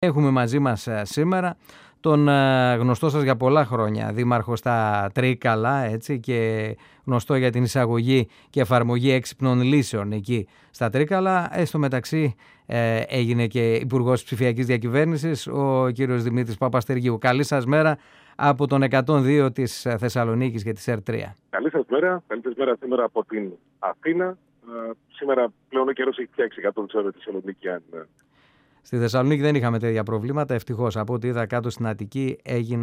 Έχουμε μαζί μας σήμερα τον γνωστό σας για πολλά χρόνια δήμαρχο στα Τρίκαλα, έτσι, και γνωστό για την εισαγωγή και εφαρμογή έξυπνων λύσεων εκεί στα Τρίκαλα. Στο μεταξύ έγινε και Υπουργός Ψηφιακής Διακυβέρνησης ο κύριος Δημήτρης Παπαστεργίου. Καλή σας μέρα από τον 102 της Θεσσαλονίκης και της ΕΡΤ3. Καλή σας μέρα, σήμερα από την Αθήνα. Σήμερα πλέον ο καιρός έχει φτιάξει κάτω, δεν ξέρω τη Θεσσαλονίκη αν... Στη Θεσσαλονίκη δεν είχαμε τέτοια προβλήματα, ευτυχώς. Από ό,τι είδα κάτω στην Αττική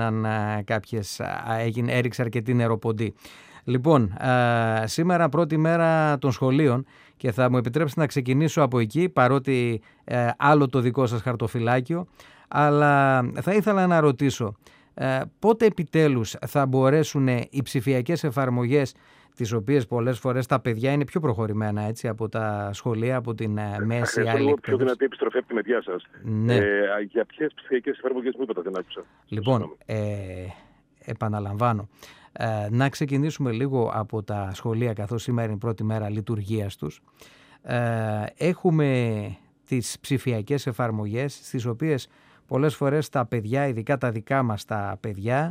έριξε αρκετή νεροποντή. Λοιπόν, σήμερα πρώτη μέρα των σχολείων και θα μου επιτρέψετε να ξεκινήσω από εκεί, παρότι άλλο το δικό σας χαρτοφυλάκιο, αλλά θα ήθελα να ρωτήσω πότε επιτέλους θα μπορέσουν οι ψηφιακές εφαρμογές, τις οποίες πολλές φορές τα παιδιά είναι πιο προχωρημένα, έτσι, από τα σχολεία, από την μέση άλλη εκπαίδευση. Πιο δυνατή επιστροφή από τη μεριά σας. Ναι. Για ποιες ψηφιακές εφαρμογές μου είπατε, δεν άκουσα. Λοιπόν, επαναλαμβάνω, να ξεκινήσουμε λίγο από τα σχολεία, καθώς σήμερα είναι η πρώτη μέρα λειτουργίας τους. Έχουμε τις ψηφιακές εφαρμογές, στις οποίες πολλές φορές τα παιδιά, ειδικά τα δικά μας τα παιδιά,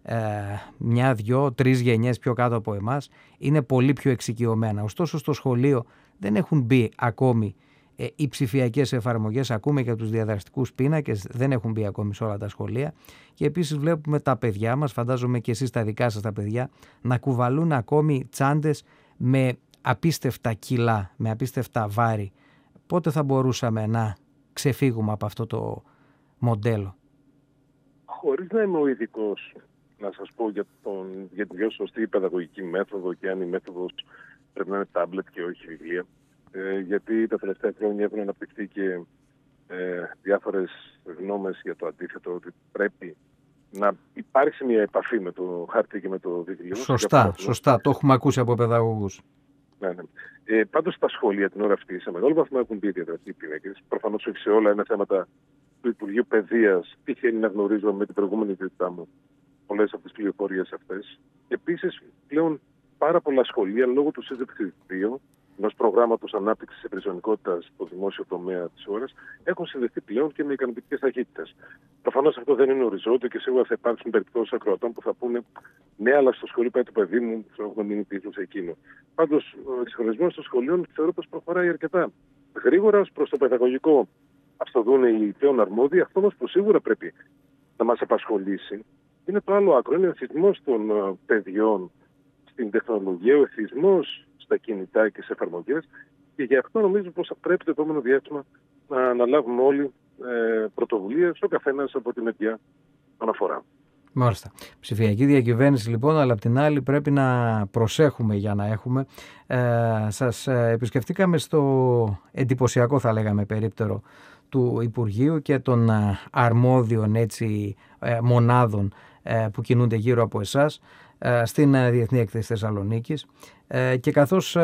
μια, δυο, τρεις γενιές πιο κάτω από εμάς, είναι πολύ πιο εξοικειωμένα. Ωστόσο στο σχολείο δεν έχουν μπει ακόμη οι ψηφιακές εφαρμογές, ακούμε και από τους διαδραστικούς πίνακες, δεν έχουν μπει ακόμη σε όλα τα σχολεία. Και επίσης βλέπουμε τα παιδιά μας, φαντάζομαι και εσείς τα δικά σας τα παιδιά, να κουβαλούν ακόμη τσάντες με απίστευτα κιλά, με απίστευτα βάρη. Πότε θα μπορούσαμε να ξεφύγουμε από αυτό το μοντέλο? Χωρίς να είμαι ο ειδικός να σας πω για την πιο σωστή παιδαγωγική μέθοδο και αν η μέθοδος πρέπει να είναι τάμπλετ και όχι βιβλία. Γιατί τα τελευταία χρόνια έχουν αναπτυχθεί και διάφορες γνώμες για το αντίθετο, ότι πρέπει να υπάρξει μια επαφή με το χάρτη και με το βιβλίο. Σωστά, το έχουμε ακούσει από παιδαγωγούς. Ναι. Πάντως στα σχολεία την ώρα αυτή σε μεγάλο βαθμό έχουν μπει διαδραστικοί πίνακες. Προφανώς όχι σε όλα, είναι θέματα του Υπουργείου Παιδείας. Τυχαίνει να γνωρίζω με την προηγούμενη ιδιότητά μου πολλές από τις πληροφορίες αυτές. Επίσης, πλέον πάρα πολλά σχολεία λόγω του ΣΥΖΕΠ2, ενός προγράμματος ανάπτυξης ευρυζωνικότητας στο δημόσιο τομέα της χώρας, έχουν συνδεθεί πλέον και με ικανοποιητικές ταχύτητες. Προφανώς αυτό δεν είναι οριζόντιο και σίγουρα θα υπάρξουν περιπτώσεις ακροατών που θα πούνε ναι, αλλά στο σχολείο πάει το παιδί μου, έχουμε μείνει πίσω σε εκείνο. Πάντως, ο εξυγχρονισμός των σχολείων θεωρώ πως προχωράει αρκετά γρήγορα ως προς το παιδαγωγικό. Ας το δουν οι πλέον αρμόδιοι. Αυτό όμως που σίγουρα πρέπει να μας απασχολήσει είναι το άλλο άκρο. Είναι ο εθισμός των παιδιών στην τεχνολογία, ο εθισμός στα κινητά και σε εφαρμογές. Και γι' αυτό νομίζω πως θα πρέπει το επόμενο διάστημα να αναλάβουμε όλοι πρωτοβουλίες, ο καθένας από τη μεριά αναφορά. Μάλιστα. Ψηφιακή διακυβέρνηση λοιπόν, αλλά απ' την άλλη πρέπει να προσέχουμε για να έχουμε. Σας επισκεφτήκαμε στο εντυπωσιακό, θα λέγαμε, περίπτερο του Υπουργείου και των αρμόδιων, έτσι, μονάδων που κινούνται γύρω από εσάς στην Διεθνή Έκθεση Θεσσαλονίκης, και καθώς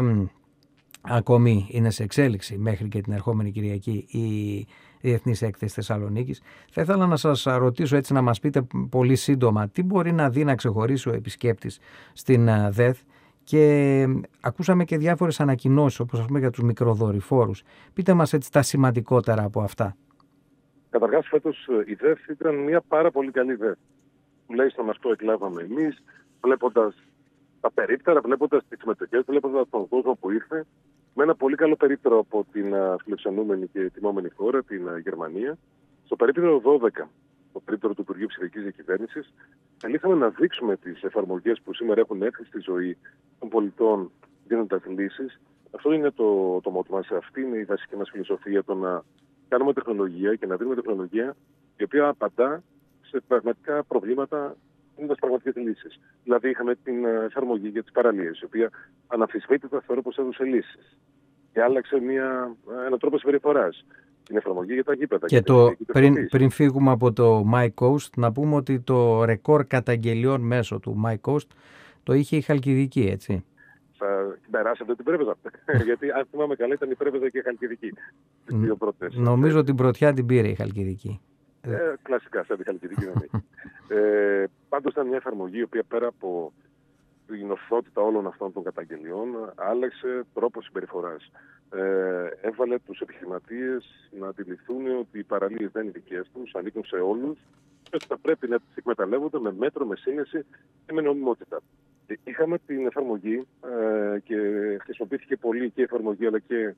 ακόμη είναι σε εξέλιξη μέχρι και την ερχόμενη Κυριακή η Διεθνής Έκθεση Θεσσαλονίκης, θα ήθελα να σας ρωτήσω, έτσι, να μας πείτε πολύ σύντομα τι μπορεί να δει να ξεχωρίσει ο επισκέπτης στην ΔΕΘ. Και ακούσαμε και διάφορες ανακοινώσεις, όπως ας πούμε για τους μικροδορυφόρους. Πείτε μας, έτσι, τα σημαντικότερα από αυτά. Καταρχάς, φέτος η ΔΕΘ ήταν μια πάρα πολύ καλή ΔΕΘ. Τουλάχιστον αυτό εκλάβαμε εμείς, βλέποντας τα περίπτερα, βλέποντας τις συμμετοχές, βλέποντας τον κόσμο που ήρθε, με ένα πολύ καλό περίπτερο από την φιλοξενούμενη και τιμόμενη χώρα, την Γερμανία. Στο περίπτερο 12, το περίπτερο του Υπουργείου Ψηφιακής Διακυβέρνησης, θελήσαμε να δείξουμε τις εφαρμογές που σήμερα έχουν έρθει στη ζωή των πολιτών, δίνοντας λύσεις. Αυτό είναι το μότο μας. Αυτή είναι η βασική μας φιλοσοφία, το να κάνουμε τεχνολογία και να δίνουμε τεχνολογία η οποία απαντά σε πραγματικά προβλήματα, δίνοντας πραγματικές λύσεις. Δηλαδή, είχαμε την εφαρμογή για τις παραλίες, η οποία αναμφισβήτητα θεωρώ πως έδωσε λύσεις και άλλαξε έναν τρόπο συμπεριφοράς. Την εφαρμογή για τα γήπεδα. Και πριν φύγουμε από το MyCoast, να πούμε ότι το ρεκόρ καταγγελιών μέσω του MyCoast το είχε η Χαλκιδική, έτσι. Θα περάσετε την Πρέβεζα. Γιατί αν θυμάμαι καλά ήταν η Πρέβεζα και η Χαλκιδική. Νομίζω ότι την πρωτιά την πήρε η Χαλκιδική. Κλασικά, σαν τη Χαλκιδική δεν έχει. Πάντως ήταν μια εφαρμογή η οποία πέρα από την ορθότητα όλων αυτών των καταγγελιών, άλλαξε τρόπο συμπεριφοράς. Έβαλε τους επιχειρηματίες να αντιληφθούν ότι οι παραλίες δεν είναι δικές τους, ανήκουν σε όλους και ότι θα πρέπει να τις εκμεταλλεύονται με μέτρο, με σύνεση και με νομιμότητα. Είχαμε την εφαρμογή και χρησιμοποιήθηκε πολύ και η εφαρμογή αλλά και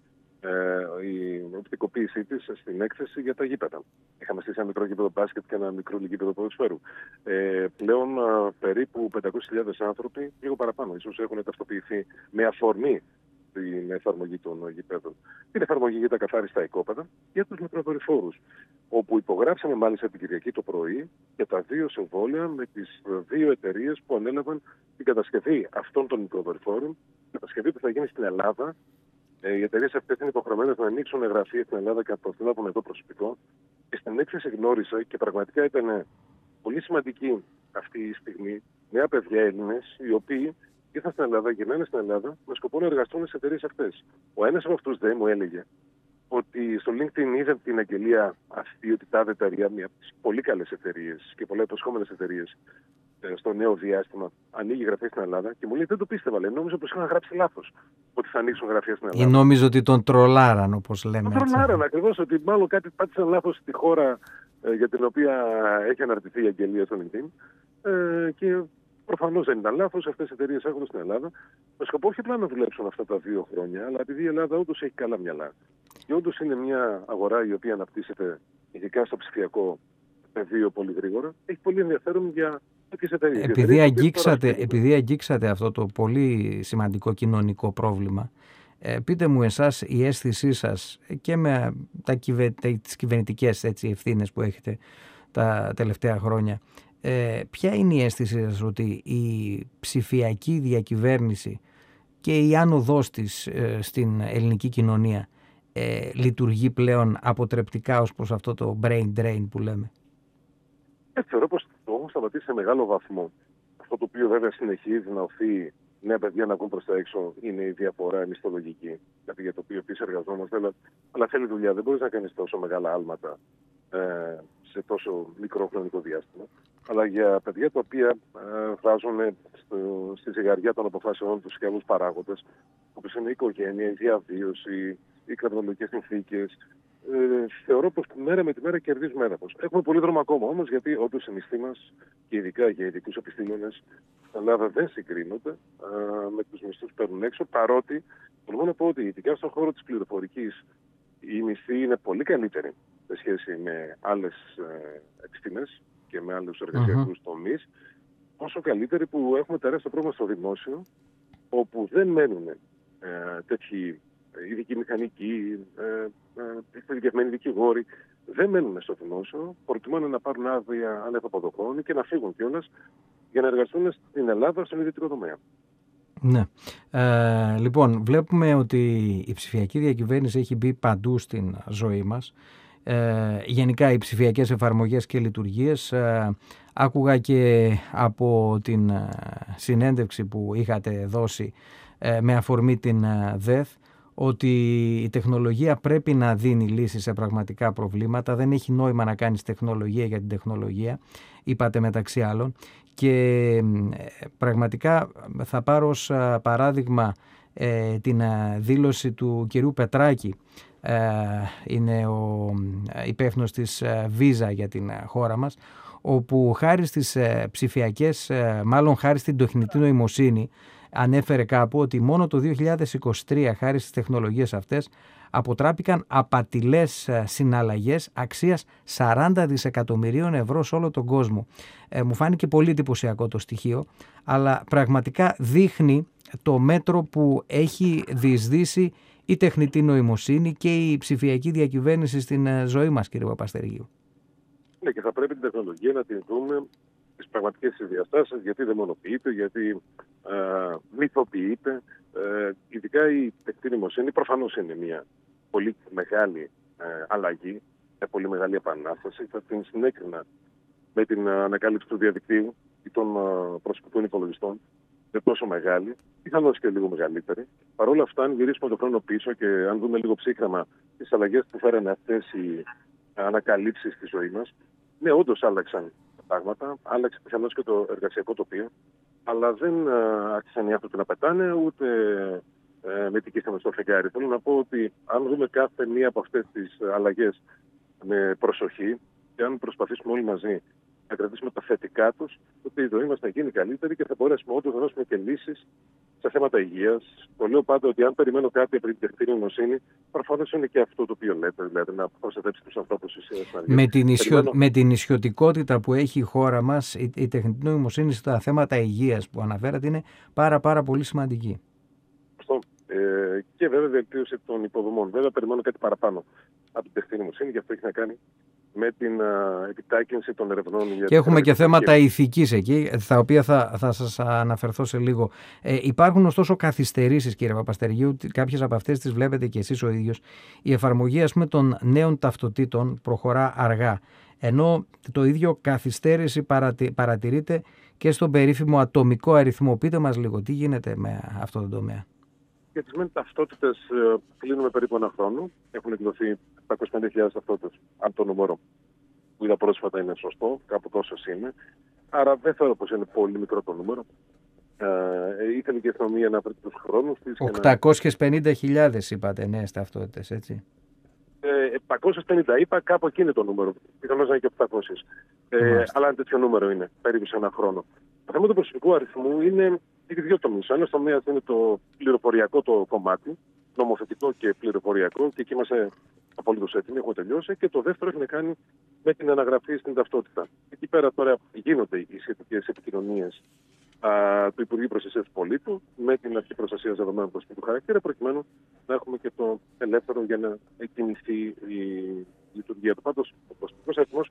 η οπτικοποίησή της στην έκθεση για τα γήπεδα. Είχαμε στήσει ένα μικρό γήπεδο μπάσκετ και ένα μικρό γήπεδο ποδοσφαίρου. Πλέον περίπου 500.000 άνθρωποι, λίγο παραπάνω ίσως, έχουν ταυτοποιηθεί με αφορμή την εφαρμογή των γηπέδων. Την εφαρμογή για τα καθάριστα οικόπεδα για τους μικροδορυφόρους, όπου υπογράψαμε μάλιστα την Κυριακή το πρωί και τα 2 συμβόλαια με τις 2 εταιρείες που ανέλαβαν την κατασκευή αυτών των μικροδορυφόρων, κατασκευή που θα γίνει στην Ελλάδα. Οι εταιρείες αυτές είναι υποχρεωμένες να ανοίξουν γραφεία στην Ελλάδα και να προσλάβουν εδώ προσωπικό. Και στην έκθεση γνώρισα και πραγματικά ήταν πολύ σημαντική αυτή η στιγμή νέα παιδιά Έλληνες, οι οποίοι ήρθαν στην Ελλάδα, γυρνάνε στην Ελλάδα με σκοπό να εργαστούν στις εταιρείες αυτές. Ο ένας από αυτούς μου έλεγε ότι στο LinkedIn είδε την αγγελία αυτή, ότι τάδε εταιρεία, μια από τις πολύ καλές εταιρείες και πολλά υποσχόμενες εταιρείες στο νέο διάστημα, ανοίγει γραφεία στην Ελλάδα και μου λέει δεν το πίστευα. Λέει, νόμιζα πως είχαν γράψει λάθος ότι θα ανοίξουν γραφεία στην Ελλάδα. Ή νόμιζα ότι τον τρολάραν, όπως λέμε. Τον τρολάραν ακριβώς, ότι μάλλον κάτι πάτησαν λάθος στη χώρα για την οποία έχει αναρτηθεί η αγγελία στο LinkedIn. Και προφανώς δεν ήταν λάθος. Αυτές οι εταιρείες έρχονται στην Ελλάδα με σκοπό όχι απλά να δουλέψουν αυτά τα 2 χρόνια, αλλά επειδή η Ελλάδα όντως έχει καλά μυαλά. Και όντως είναι μια αγορά η οποία αναπτύσσεται ειδικά στο ψηφιακό πεδίο πολύ γρήγορα. Έχει πολύ ενδιαφέρον για τέτοιες εταιρείες. Επειδή αγγίξατε αυτό το πολύ σημαντικό κοινωνικό πρόβλημα, πείτε μου εσάς η αίσθησή σας και με τις κυβερνητικές ευθύνες που έχετε τα τελευταία χρόνια. Ποια είναι η αίσθησή σας ότι η ψηφιακή διακυβέρνηση και η άνοδός της στην ελληνική κοινωνία λειτουργεί πλέον αποτρεπτικά ως προς αυτό το brain drain που λέμε? Θεωρώ πως το έχουμε σταματήσει σε μεγάλο βαθμό. Αυτό το οποίο βέβαια συνεχίζει να οθεί νέα παιδιά να βγουν προς τα έξω είναι η διαφορά μισθολογική. Κάτι για το οποίο επίσης εργαζόμαστε, αλλά θέλει δουλειά. Δεν μπορείς να κάνεις τόσο μεγάλα άλματα σε τόσο μικρό χρονικό διάστημα. Αλλά για παιδιά τα οποία βάζουν στη ζυγαριά των αποφάσεων τους και άλλους παράγοντες, όπως είναι η οικογένεια, η διαβίωση, οι κρατολογικές συνθήκες, θεωρώ πως μέρα με τη μέρα κερδίζουμε έδαφος. Έχουμε πολύ δρόμο ακόμα όμως, γιατί όντως οι μισθοί μας και ειδικά για ειδικούς επιστήμονες στην Ελλάδα δεν συγκρίνονται με τους μισθούς που παίρνουν έξω, παρότι μπορώ να πω ότι ειδικά στον χώρο της πληροφορικής οι μισθοί είναι πολύ καλύτεροι σε σχέση με άλλες επιστήμες και με άλλους εργασιακούς τομείς, όσο καλύτεροι που έχουμε τεράστιο πρόβλημα στο δημόσιο, όπου δεν μένουν τέτοιοι ειδικοί μηχανικοί, εξειδικευμένοι δικηγόροι, δεν μένουν στο δημόσιο, προτιμάνε να πάρουν άδεια άνευ αποδοχών και να φύγουν κιόλας για να εργαστούν στην Ελλάδα στον ιδιωτικό τομέα. Ναι. Λοιπόν, βλέπουμε ότι η ψηφιακή διακυβέρνηση έχει μπει παντού στην ζωή μας. Γενικά οι ψηφιακές εφαρμογές και λειτουργίες. Άκουγα και από την συνέντευξη που είχατε δώσει με αφορμή την ΔΕΘ ότι η τεχνολογία πρέπει να δίνει λύσεις σε πραγματικά προβλήματα. Δεν έχει νόημα να κάνεις τεχνολογία για την τεχνολογία, είπατε μεταξύ άλλων. Και πραγματικά θα πάρω ως παράδειγμα την δήλωση του κυρίου Πετράκη, είναι ο υπεύθυνος της Visa για την χώρα μας, όπου χάρη στις ψηφιακές, μάλλον χάρη στην τεχνητή νοημοσύνη, ανέφερε κάπου ότι μόνο το 2023 χάρη στις τεχνολογίες αυτές αποτράπηκαν απατηλές συναλλαγές αξίας 40 δισεκατομμυρίων ευρώ σε όλο τον κόσμο. Μου φάνηκε πολύ εντυπωσιακό το στοιχείο, αλλά πραγματικά δείχνει το μέτρο που έχει διεισδύσει η τεχνητή νοημοσύνη και η ψηφιακή διακυβέρνηση στην ζωή μας, κύριε Παπαστεριγίου. Ναι, και θα πρέπει την τεχνολογία να την δούμε στις πραγματικές της διαστάσεις, γιατί δαιμονοποιείται, γιατί μυθοποιείται. Ειδικά η τεχνητή νοημοσύνη προφανώς είναι μια πολύ μεγάλη αλλαγή, μια πολύ μεγάλη επανάσταση. Θα την συνέκρινα με την ανακάλυψη του διαδικτύου ή των προσωπικών υπολογιστών. Είναι τόσο μεγάλη, πιθανώς και λίγο μεγαλύτερη. Παρ' όλα αυτά, αν γυρίσουμε τον χρόνο πίσω και αν δούμε λίγο ψύχραμα τις αλλαγές που φέρανε αυτές οι ανακαλύψεις στη ζωή μας, ναι, όντως άλλαξαν τα πράγματα, άλλαξε πιθανώς και το εργασιακό τοπίο. αλλά δεν άρχισαν οι άνθρωποι να πετάνε, ούτε μετικήσαμε στο φεγγάρι. Θέλω να πω ότι αν δούμε κάθε μία από αυτές τις αλλαγές με προσοχή και αν προσπαθήσουμε όλοι μαζί να κρατήσουμε τα θετικά τους, τότε η ζωή μας θα γίνει καλύτερη και θα μπορέσουμε όντως να δώσουμε και λύσεις σε θέματα υγείας. Το λέω πάντα ότι αν περιμένω κάτι από την τεχνητή νοημοσύνη, προφανώς είναι και αυτό το οποίο λέτε, δηλαδή να προστατεύσει τους ανθρώπους με την ισιωτικότητα που έχει η χώρα μας, η τεχνητή νοημοσύνη στα θέματα υγείας που αναφέρατε είναι πάρα πολύ σημαντική. Και βέβαια βελτίωση των υποδομών. Βέβαια, περιμένω κάτι παραπάνω από την τεχνητή νοημοσύνη και αυτό έχει να κάνει με την επιτάχυνση των ερευνών. Και έχουμε και θέματα ηθικής εκεί, τα οποία θα σας αναφερθώ σε λίγο. Υπάρχουν ωστόσο καθυστερήσεις, κύριε Παπαστεργίου, κάποιες από αυτές τις βλέπετε και εσείς ο ίδιος. Η εφαρμογή, ας πούμε, των νέων ταυτοτήτων προχωρά αργά, ενώ το ίδιο καθυστέρηση παρατηρείται και στον περίφημο ατομικό αριθμό. Πείτε μας λίγο, τι γίνεται με αυτό το τομέα. Για τις μεν ταυτότητες κλείνουμε περίπου ένα χρόνο. Έχουν εκδοθεί 750.000 ταυτότητες, αν το νούμερο που είδα πρόσφατα είναι σωστό, κάπου τόσο είναι. Άρα δεν θεωρώ πως είναι πολύ μικρό το νούμερο. Ήθελε και η αστυνομία να βρει τους χρόνους της. 850.000 είπατε νέες ταυτότητες, έτσι. 750 είπα, κάπου εκεί είναι το νούμερο. Πιθανώς να είναι και 800. Αλλά ένα τέτοιο νούμερο είναι, περίπου σε ένα χρόνο. Το θέμα του προσωπικού αριθμού έχει δύο τομείς. Ένα τομέα είναι το πληροφοριακό το κομμάτι, νομοθετικό και πληροφοριακό, και εκεί είμαστε απολύτως έτοιμοι, έχουμε τελειώσει. Και το δεύτερο έχει να κάνει με την αναγραφή στην ταυτότητα. Εκεί πέρα τώρα γίνονται οι σχετικές επικοινωνίες του Υπουργείου Προστασίας του Πολίτου με την Αρχή Προστασίας Δεδομένων Προσωπικού Χαρακτήρα, προκειμένου να έχουμε και το ελεύθερο για να κινηθεί η λειτουργία του. Πάντως, ο προσωπικός αριθμός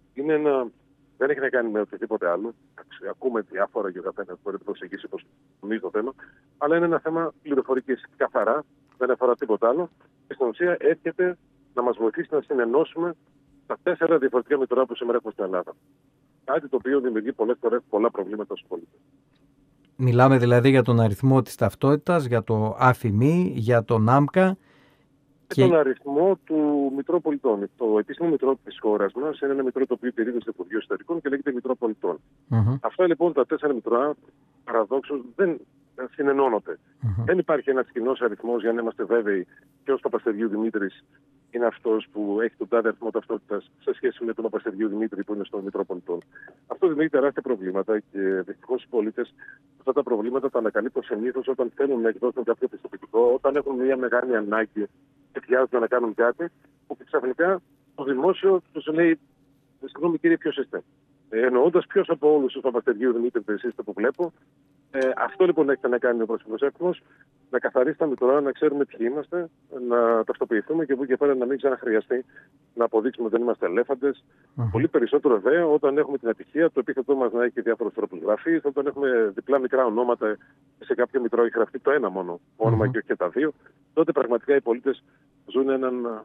δεν έχει να κάνει με οτιδήποτε άλλο. Ακούμε διάφορα και ο καθένας μπορεί να προσεγγίσει πώς νομίζει το θέμα, αλλά είναι ένα θέμα πληροφορικής καθαρά, δεν αφορά τίποτα άλλο. Και στην ουσία έρχεται να μας βοηθήσει να συνενώσουμε τα 4 διαφορετικά μητρώα που σήμερα έχουμε στην Ελλάδα. Κάτι το οποίο δημιουργεί πολλές φορές πολλά προβλήματα στους πολίτες. Μιλάμε δηλαδή για τον αριθμό της ταυτότητας, για το ΑΦΙΜΗ, για τον ΆΜΚΑ. Και τον αριθμό του Μητρώου Πολιτών. Το επίσημο Μητρό της χώρας μας είναι ένα Μητρό το οποίο τηρείται στο Υπουργείο Εσωτερικών και λέγεται Μητρό Πολιτών. Αυτά λοιπόν τα 4 Μητρώα παραδόξως δεν συνενώνονται. Δεν υπάρχει ένας κοινός αριθμός για να είμαστε βέβαιοι ποιος Παπαστεργίου Δημήτρης είναι αυτός που έχει τον τάδε αριθμό ταυτότητας σε σχέση με τον Παπαστεργίου Δημήτρη που είναι στο Μητρό Πολιτών. Αυτό δημιουργεί τεράστια προβλήματα και δυστυχώς οι πολίτες αυτά τα προβλήματα τα ανακαλύπτουν συνήθως όταν θέλουν να εκδώσουν κάποιο πιστοποιητικό, όταν έχουν μια μεγάλη ανάγκη και χρειάζονται να κάνουν κάτι, που ξαφνικά το δημόσιο τους λέει: συγγνώμη κύριε, ποιος είστε? Εννοώντας ποιος από όλους τους Παπαστεργίου Δημήτρη είστε που βλέπω. Αυτό λοιπόν έχει να κάνει ο πρόσωπος έκτιμος, να καθαρίσει τα μητρώα, να ξέρουμε ποιοι είμαστε, να ταυτοποιηθούμε και από εκεί και πέρα να μην ξαναχρειαστεί να αποδείξουμε ότι δεν είμαστε ελέφαντες. Πολύ περισσότερο βέβαια όταν έχουμε την ατυχία, το επίθετό μας να έχει διάφορους τρόπους γραφής, όταν έχουμε διπλά μικρά ονόματα σε κάποιο μητρό έχει γραφτεί το ένα μόνο όνομα και όχι και τα δύο, τότε πραγματικά οι πολίτες ζουν έναν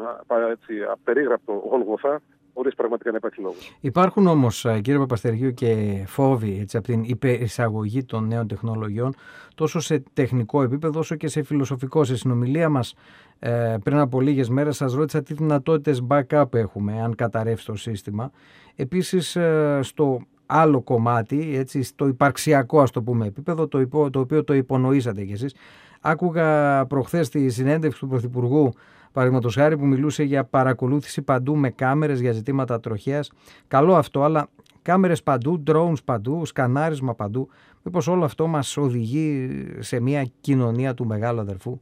απερίγραπτο γολγοθά, χωρίς πραγματικά να υπάρχει λόγο. Υπάρχουν όμως, κύριε Παπαστεργίου, και φόβοι από την υπερισαγωγή των νέων τεχνολογιών, τόσο σε τεχνικό επίπεδο όσο και σε φιλοσοφικό. Σε συνομιλία μας πριν από λίγες μέρες σας ρώτησα τι δυνατότητες backup έχουμε αν καταρρεύσει το σύστημα. Επίσης στο άλλο κομμάτι, έτσι, στο υπαρξιακό ας το πούμε επίπεδο, το οποίο το υπονοήσατε κι εσείς. Άκουγα προχθές τη συνέντευξη του Πρωθυπουργού, παραδείγματος χάρη, που μιλούσε για παρακολούθηση παντού με κάμερες για ζητήματα τροχέας. Καλό αυτό, αλλά κάμερες παντού, drones παντού, σκανάρισμα παντού. Μήπως όλο αυτό μας οδηγεί σε μια κοινωνία του μεγάλου αδερφού?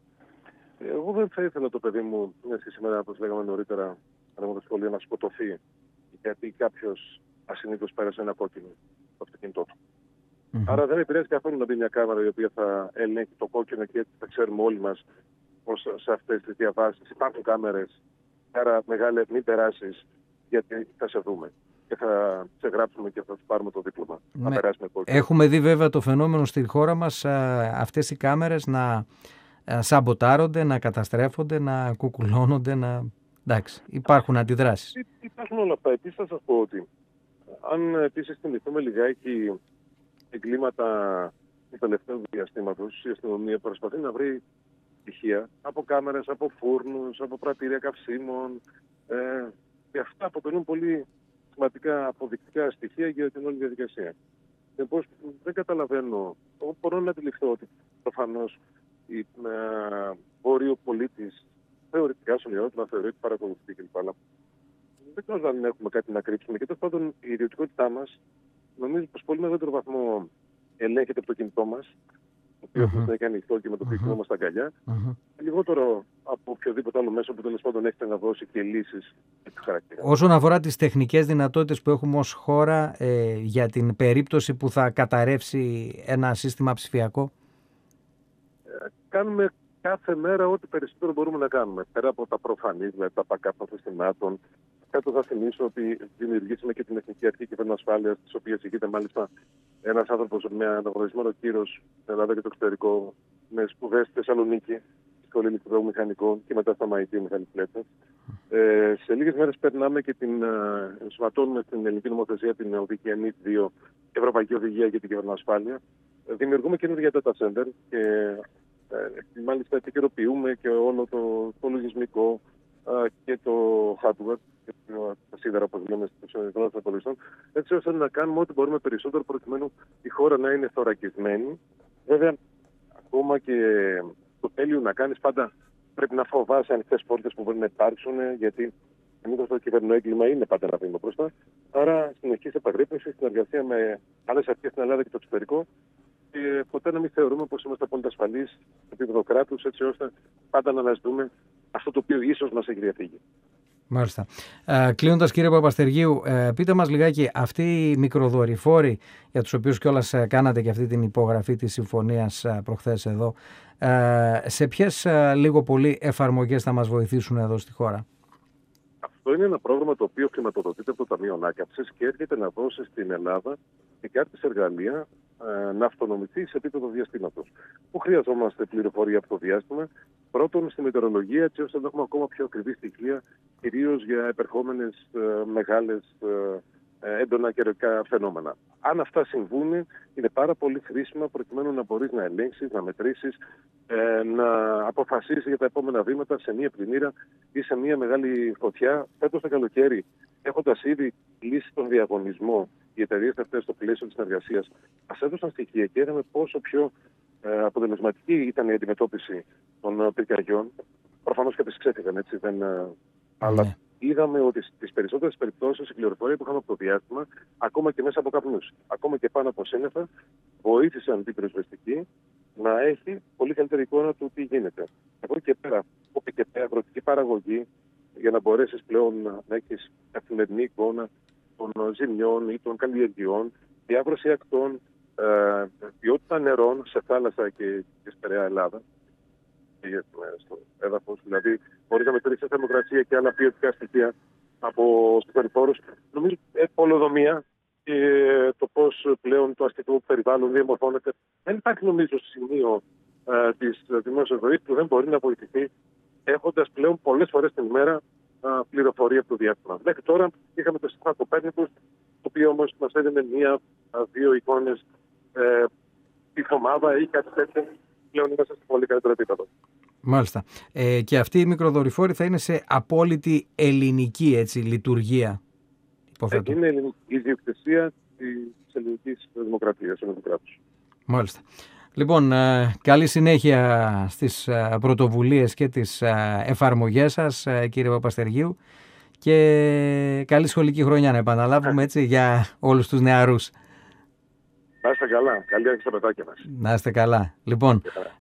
Εγώ δεν θα ήθελα το παιδί μου, μια και σήμερα, όπως λέγαμε νωρίτερα, από το σχολείο, να σκοτωθεί γιατί κάποιος ασυνήθως πέρασε ένα κόκκινο στο αυτοκίνητό του. Άρα δεν επηρεάζει καθόλου να μπει μια κάμερα η οποία θα ελέγχει το κόκκινο και έτσι θα ξέρουμε όλοι μας πως σε αυτές τις διαβάσεις υπάρχουν κάμερες. Άρα μεγάλε, μην περάσεις γιατί θα σε δούμε και θα σε γράψουμε και θα σου πάρουμε το δίπλωμα. Θα περάσουμε κόκκινο. Έχουμε δει βέβαια το φαινόμενο στη χώρα μας αυτές οι κάμερες να σαμποτάρονται, να καταστρέφονται, να κουκουλώνονται, εντάξει, υπάρχουν αντιδράσεις. Υπάρχουν όλα αυτά. Επίσης θα σας πω ότι αν επίσης θυμηθούμε λιγάκι εγκλήματα του τελευταίου διαστήματος, η αστυνομία προσπαθεί να βρει στοιχεία από κάμερες, από φούρνους, από πρατήρια καυσίμων και αυτά αποτελούν πολύ σημαντικά αποδεικτικά στοιχεία για την όλη διαδικασία. Συνεπώς δεν καταλαβαίνω. Μπορώ να αντιληφθώ ότι προφανώς μπορεί ο πολίτης θεωρητικά στον ιδιότητα να θεωρεί ότι παρακολουθεί κλπ. Αλλά δεν ξέρω αν έχουμε κάτι να κρύψουμε. Και τέλος πάντων η ιδιωτικότητά μας νομίζω πως πολύ μεγαλύτερο βαθμό ελέγχεται από το κινητό μας, το οποίο έχουμε συνέχεια ανοιχτό και με το οποίο κινούμαστε αγκαλιά, λιγότερο από οποιοδήποτε άλλο μέσο που τέλος πάντων έχετε να δώσει και λύσεις του χαρακτήρα. Όσον αφορά τις τεχνικές δυνατότητες που έχουμε ως χώρα για την περίπτωση που θα καταρρεύσει ένα σύστημα ψηφιακό. Κάνουμε κάθε μέρα ό,τι περισσότερο μπορούμε να κάνουμε. Πέρα από τα προφανή, δηλαδή τα backup των συστημάτων. Κάτω θα θυμίσω ότι δημιουργήσαμε και την Εθνική Αρχή Κυβερνοασφάλειας, τη οποία ηγείται μάλιστα ένας άνθρωπος με αναγνωρισμένο κύρος στην Ελλάδα και το εξωτερικό, με σπουδές στη Θεσσαλονίκη, στη Σχολή Ηλεκτροδρόμου Μηχανικών και μετά στα ΜΑΙΤ Μηχανικλέτες. Σε λίγες μέρες περνάμε και την ενσωματώνουμε στην ελληνική νομοθεσία την οδηγία NIS 2, Ευρωπαϊκή Οδηγία για την Κυβερνοασφάλεια. Δημιουργούμε καινούργια data center και μάλιστα επικαιροποιούμε και όλο το λογισμικό και το hardware, τα σίδερα όπως λέμε στους γνώστες απολύστων, έτσι ώστε να κάνουμε ό,τι μπορούμε περισσότερο προκειμένου η χώρα να είναι θωρακισμένη. Βέβαια, ακόμα και το τέλειο να κάνεις πάντα πρέπει να φοβάσαι ανοιχτές πόρτες που μπορεί να υπάρξουν, γιατί εμείς το κυβερνοέγκλημα είναι πάντα ένα βήμα μπροστά. Άρα, συνεχής επαγρύπνηση, συνεργασία με άλλες αρχές στην Ελλάδα και το εξωτερικό. Και ποτέ να μην θεωρούμε πως είμαστε απόλυτα ασφαλείς σε επίπεδο κράτους, έτσι ώστε πάντα να αναζητούμε αυτό το οποίο ίσως μας έχει διαφύγει. Μάλιστα. Κλείνοντας, κύριε Παπαστεργίου, πείτε μας λιγάκι, αυτοί οι μικροδορυφόροι για τους οποίους κιόλας κάνατε και αυτή την υπογραφή της συμφωνίας προχθές εδώ, σε ποιες λίγο πολύ εφαρμογές θα μας βοηθήσουν εδώ στη χώρα? Αυτό είναι ένα πρόγραμμα το οποίο χρηματοδοτείται από το Ταμείο Ανάκαμψης και έρχεται να δώσει στην Ελλάδα και κάποιες εργαλεία να αυτονομηθεί σε επίπεδο διαστήματος. Πού χρειαζόμαστε πληροφορία από το διάστημα? Πρώτον, στη μετεωρολογία, έτσι ώστε να έχουμε ακόμα πιο ακριβή στοιχεία, κυρίως για επερχόμενες μεγάλες έντονα καιρικά φαινόμενα. Αν αυτά συμβούν, είναι πάρα πολύ χρήσιμα προκειμένου να μπορείς να ελέγξεις, να μετρήσεις, να αποφασίσεις για τα επόμενα βήματα σε μία πλημμύρα ή σε μία μεγάλη φωτιά. Φέτος το καλοκαίρι, έχοντας ήδη λύσει τον διαγωνισμό, οι εταιρείες αυτές στο πλαίσιο της συνεργασίας μας έδωσαν στοιχεία και είδαμε πόσο πιο αποτελεσματική ήταν η αντιμετώπιση των πυρκαγιών. Προφανώς και τις ξέφυγαν, έτσι, αλλά είδαμε ότι στις περισσότερες περιπτώσεις η πληροφορία που είχαμε από το διάστημα, ακόμα και μέσα από καπνούς, ακόμα και πάνω από σύννεφα, βοήθησαν την πυροσβεστική να έχει πολύ καλύτερη εικόνα του τι γίνεται. Από εκεί και πέρα, αγροτική παραγωγή, για να μπορέσεις πλέον να έχεις καθημερινή εικόνα των ζημιών ή των καλλιεργειών, διάβρωση ακτών, ποιότητα νερών σε θάλασσα και Στερεά Ελλάδα, στο έδαφος, δηλαδή μπορείς να μετρήσεις θερμοκρασία και άλλα ποιοτικά στοιχεία από τους περιφόρους. Νομίζω πολεοδομία και το πώς πλέον το αστικό περιβάλλον διαμορφώνεται. Δεν υπάρχει νομίζω σημείο της δημόσιας ζωής που δεν μπορεί να βοηθηθεί έχοντας πλέον πολλές φορές την ημέρα πληροφορία από το διάστημα. Μέχρι τώρα είχαμε το σύστημα Κοπέρνικους, το οποίο όμως μας έδινε μία-δύο εικόνες τη εβδομάδα ή κάτι τέτοιο. Πλέον είμαστε σε πολύ καλύτερο επίπεδο. Μάλιστα. Και αυτοί οι μικροδορυφόροι θα είναι σε απόλυτη ελληνική λειτουργία, υποθέτω. Είναι η ιδιοκτησία της ελληνικής δημοκρατίας, του κράτους. Μάλιστα. Λοιπόν, καλή συνέχεια στις πρωτοβουλίες και τις εφαρμογές σας, κύριε Παπαστεργίου, και καλή σχολική χρονιά να επαναλάβουμε, έτσι, για όλους τους νεαρούς. Να είστε καλά. Καλή αρχή στα παιδάκια μας. Να είστε καλά. Λοιπόν,